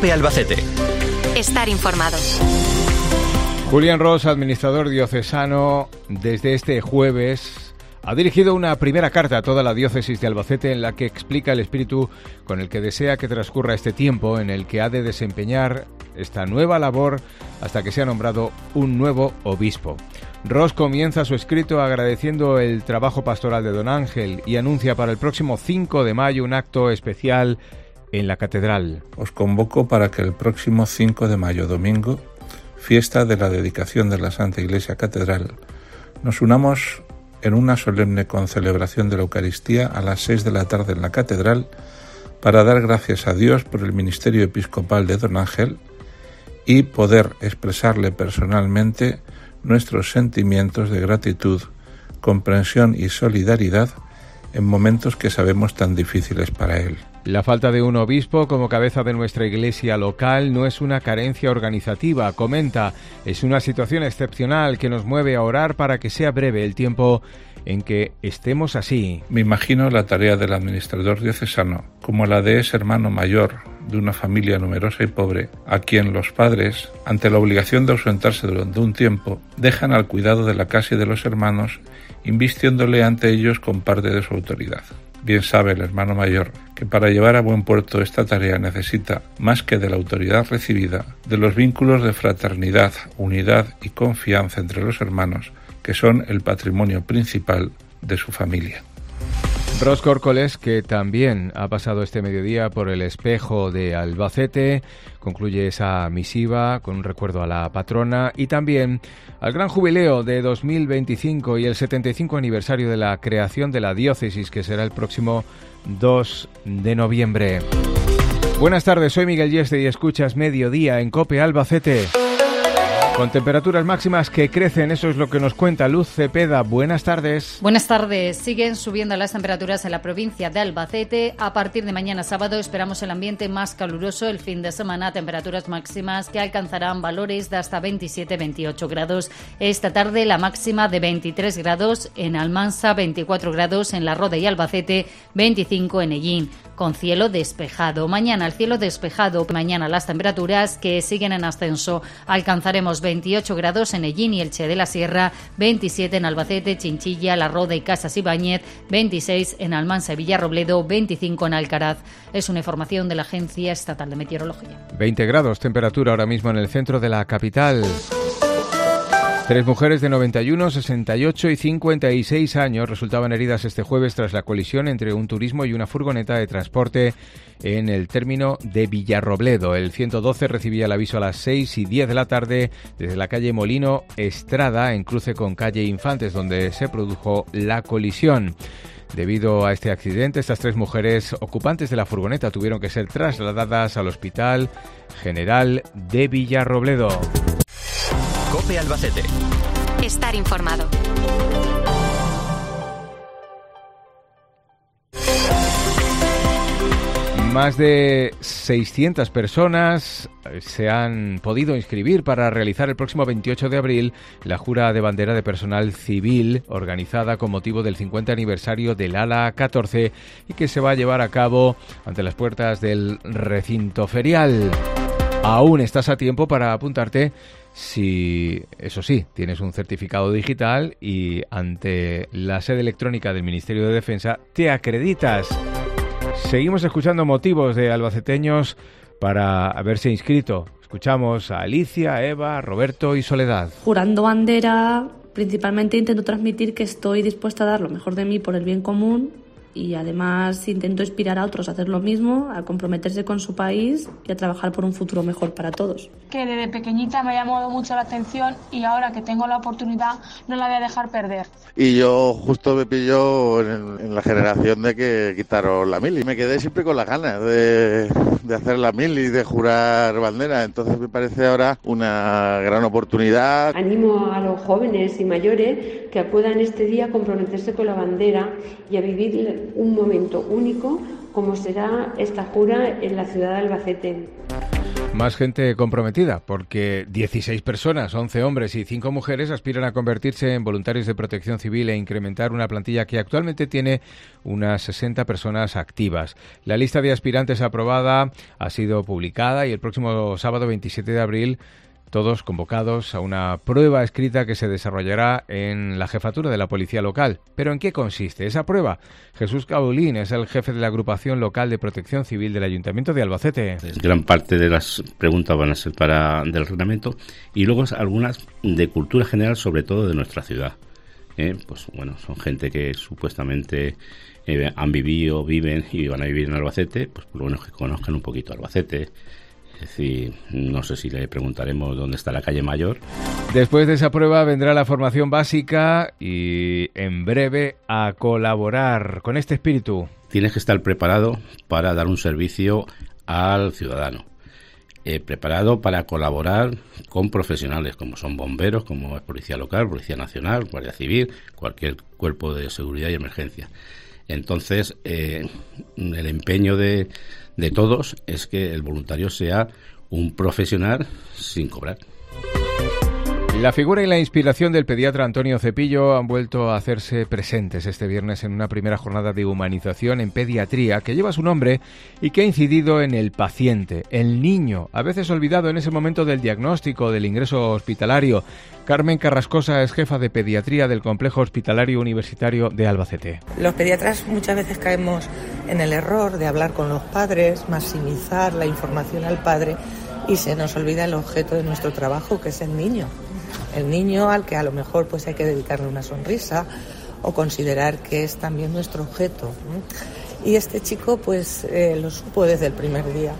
COPE Albacete. Estar informado. Julián Ros, administrador diocesano, desde este jueves ha dirigido una primera carta a toda la diócesis de Albacete en la que explica el espíritu con el que desea que transcurra este tiempo en el que ha de desempeñar esta nueva labor hasta que sea nombrado un nuevo obispo. Ros comienza su escrito agradeciendo el trabajo pastoral de don Ángel y anuncia para el próximo 5 de mayo un acto especial en la catedral. Os convoco para que el próximo 5 de mayo, domingo, fiesta de la dedicación de la Santa Iglesia Catedral, nos unamos en una solemne concelebración de la Eucaristía a las 6 de la tarde en la Catedral para dar gracias a Dios por el ministerio episcopal de don Ángel y poder expresarle personalmente nuestros sentimientos de gratitud, comprensión y solidaridad en momentos que sabemos tan difíciles para él. La falta de un obispo como cabeza de nuestra iglesia local no es una carencia organizativa, comenta, es una situación excepcional que nos mueve a orar para que sea breve el tiempo en que estemos así. Me imagino la tarea del administrador diocesano como la de ese hermano mayor de una familia numerosa y pobre, a quien los padres, ante la obligación de ausentarse durante un tiempo, dejan al cuidado de la casa y de los hermanos, invistiéndole ante ellos con parte de su autoridad. Bien sabe el hermano mayor que para llevar a buen puerto esta tarea necesita, más que de la autoridad recibida, de los vínculos de fraternidad, unidad y confianza entre los hermanos, que son el patrimonio principal de su familia. Ros Córcoles, que también ha pasado este mediodía por el espejo de Albacete, concluye esa misiva con un recuerdo a la patrona y también al gran jubileo de 2025 y el 75 aniversario de la creación de la diócesis, que será el próximo 2 de noviembre. Buenas tardes, soy Miguel Yeste y escuchas Mediodía en COPE Albacete. Con temperaturas máximas que crecen, eso es lo que nos cuenta Luz Cepeda. Buenas tardes. Buenas tardes. Siguen subiendo las temperaturas en la provincia de Albacete. A partir de mañana sábado esperamos el ambiente más caluroso. El fin de semana, temperaturas máximas que alcanzarán valores de hasta 27-28 grados. Esta tarde la máxima de 23 grados en Almansa, 24 grados en La Roda y Albacete, 25 en Ellín, con cielo despejado. Mañana el cielo despejado. Mañana las temperaturas que siguen en ascenso. Alcanzaremos 28 grados en Ellín y Elche de la Sierra, 27 en Albacete, Chinchilla, La Roda y Casas Ibáñez, 26 en Almansa y Villarrobledo, 25 en Alcaraz. Es una información de la Agencia Estatal de Meteorología. 20 grados temperatura ahora mismo en el centro de la capital. 3 mujeres de 91, 68 y 56 años resultaban heridas este jueves tras la colisión entre un turismo y una furgoneta de transporte en el término de Villarrobledo. El 112 recibía el aviso a las 6 y 10 de la tarde desde la calle Molino Estrada, en cruce con calle Infantes, donde se produjo la colisión. Debido a este accidente, estas 3 mujeres ocupantes de la furgoneta tuvieron que ser trasladadas al Hospital General de Villarrobledo. COPE Albacete. Estar informado. Más de 600 personas se han podido inscribir para realizar el próximo 28 de abril la jura de bandera de personal civil organizada con motivo del 50 aniversario del ALA 14 y que se va a llevar a cabo ante las puertas del recinto ferial. Aún estás a tiempo para apuntarte si, eso sí, tienes un certificado digital y ante la sede electrónica del Ministerio de Defensa te acreditas. Seguimos escuchando motivos de albaceteños para haberse inscrito. Escuchamos a Alicia, Eva, Roberto y Soledad. Jurando bandera, principalmente intento transmitir que estoy dispuesta a dar lo mejor de mí por el bien común y además intento inspirar a otros a hacer lo mismo, a comprometerse con su país y a trabajar por un futuro mejor para todos. Que desde pequeñita me ha llamado mucho la atención y ahora que tengo la oportunidad no la voy a dejar perder. Y yo justo me pilló en la generación de que quitaron la mili. Me quedé siempre con las ganas de hacer la mili, de jurar bandera. Entonces me parece ahora una gran oportunidad. Animo a los jóvenes y mayores que acudan este día a comprometerse con la bandera y a vivir un momento único como será esta jura en la ciudad de Albacete. Más gente comprometida, porque 16 personas, 11 hombres y 5 mujeres aspiran a convertirse en voluntarios de protección civil e incrementar una plantilla que actualmente tiene unas 60 personas activas. La lista de aspirantes aprobada ha sido publicada y el próximo sábado 27 de abril todos convocados a una prueba escrita que se desarrollará en la jefatura de la policía local. ¿Pero en qué consiste esa prueba? Jesús Caulín es el jefe de la agrupación local de protección civil del Ayuntamiento de Albacete. Gran parte de las preguntas van a ser del reglamento y luego algunas de cultura general, sobre todo de nuestra ciudad. Pues bueno, son gente que supuestamente han vivido, viven y van a vivir en Albacete, pues por lo menos que conozcan un poquito Albacete. Es decir, no sé si le preguntaremos dónde está la calle Mayor. Después de esa prueba vendrá la formación básica y en breve a colaborar con este espíritu. Tienes que estar preparado para dar un servicio al ciudadano. Preparado para colaborar con profesionales como son bomberos, como es Policía Local, Policía Nacional, Guardia Civil, cualquier cuerpo de seguridad y emergencia. Entonces, el empeño de todos es que el voluntario sea un profesional sin cobrar. La figura y la inspiración del pediatra Antonio Cepillo han vuelto a hacerse presentes este viernes en una primera jornada de humanización en pediatría que lleva su nombre y que ha incidido en el paciente, el niño, a veces olvidado en ese momento del diagnóstico, del ingreso hospitalario. Carmen Carrascosa es jefa de pediatría del Complejo Hospitalario Universitario de Albacete. Los pediatras muchas veces caemos en el error de hablar con los padres, maximizar la información al padre y se nos olvida el objeto de nuestro trabajo, que es el niño. El niño al que a lo mejor pues hay que dedicarle una sonrisa o considerar que es también nuestro objeto. Y este chico pues lo supo desde el primer día.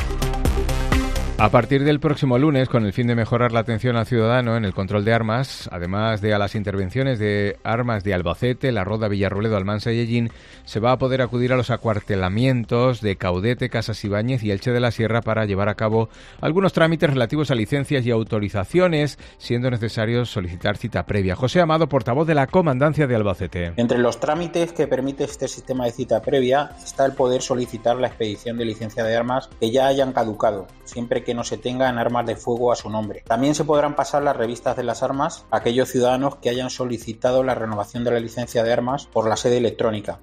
A partir del próximo lunes, con el fin de mejorar la atención al ciudadano en el control de armas, además de a las intervenciones de armas de Albacete, La Roda, Villarroledo, Almansa y Ellín, se va a poder acudir a los acuartelamientos de Caudete, Casas Ibáñez y Elche de la Sierra para llevar a cabo algunos trámites relativos a licencias y autorizaciones, siendo necesario solicitar cita previa. José Amado, portavoz de la Comandancia de Albacete. Entre los trámites que permite este sistema de cita previa está el poder solicitar la expedición de licencia de armas que ya hayan caducado, siempre que no se tengan armas de fuego a su nombre. También se podrán pasar las revistas de las armas a aquellos ciudadanos que hayan solicitado la renovación de la licencia de armas por la sede electrónica.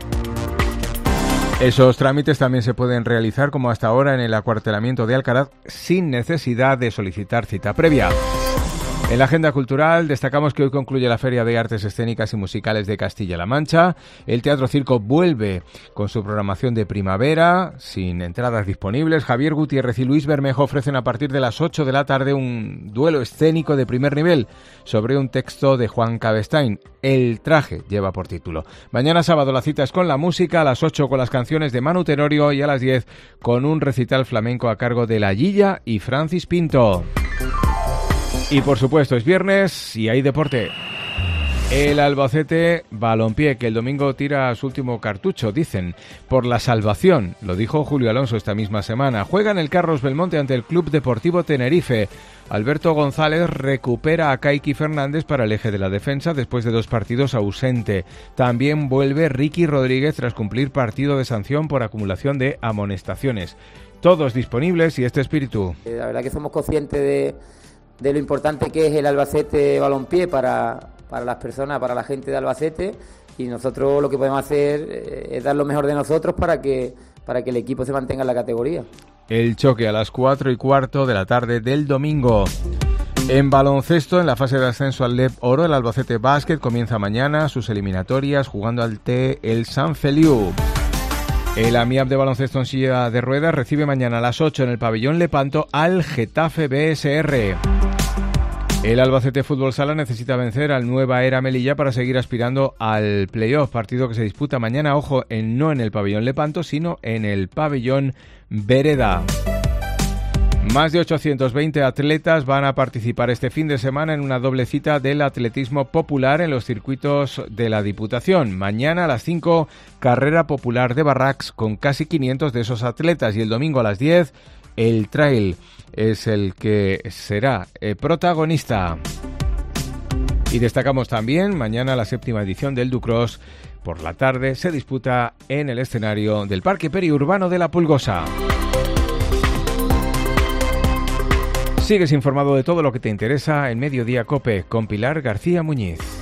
Esos trámites también se pueden realizar como hasta ahora en el acuartelamiento de Alcaraz sin necesidad de solicitar cita previa. En la agenda cultural destacamos que hoy concluye la Feria de Artes Escénicas y Musicales de Castilla-La Mancha. El Teatro Circo vuelve con su programación de primavera, sin entradas disponibles. Javier Gutiérrez y Luis Bermejo ofrecen a partir de las 8 de la tarde un duelo escénico de primer nivel sobre un texto de Juan Cabestain. El traje lleva por título. Mañana sábado la cita es con la música, a las 8 con las canciones de Manu Tenorio y a las 10 con un recital flamenco a cargo de La Guilla y Francis Pinto. Y por supuesto es viernes y hay deporte. El Albacete Balompié, que el domingo tira su último cartucho, dicen, por la salvación. Lo dijo Julio Alonso esta misma semana. Juega en el Carlos Belmonte ante el Club Deportivo Tenerife. Alberto González recupera a Kaiki Fernández para el eje de la defensa después de 2 partidos ausente. También vuelve Ricky Rodríguez tras cumplir partido de sanción por acumulación de amonestaciones. Todos disponibles y este espíritu. La verdad que somos conscientes de lo importante que es el Albacete Balompié para las personas, para la gente de Albacete, y nosotros lo que podemos hacer es dar lo mejor de nosotros para que el equipo se mantenga en la categoría. El choque a las 4:15 de la tarde del domingo. En baloncesto, en la fase de ascenso al LEP Oro, el Albacete Basket comienza mañana sus eliminatorias jugando ante el San Feliu. El AMIAP de baloncesto en silla de ruedas recibe mañana a las 8 en el pabellón Lepanto al Getafe BSR. El Albacete Fútbol Sala necesita vencer al Nueva Era Melilla para seguir aspirando al playoff, partido que se disputa mañana, ojo, no en el pabellón Lepanto, sino en el pabellón Vereda. Más de 820 atletas van a participar este fin de semana en una doble cita del atletismo popular en los circuitos de la Diputación. Mañana a las 5, carrera popular de Barracks con casi 500 de esos atletas, y el domingo a las 10, el trail es el que será protagonista. Y destacamos también, mañana la 7ª edición del Ducross por la tarde se disputa en el escenario del Parque Periurbano de La Pulgosa. Sigues informado de todo lo que te interesa en Mediodía COPE con Pilar García Muñiz.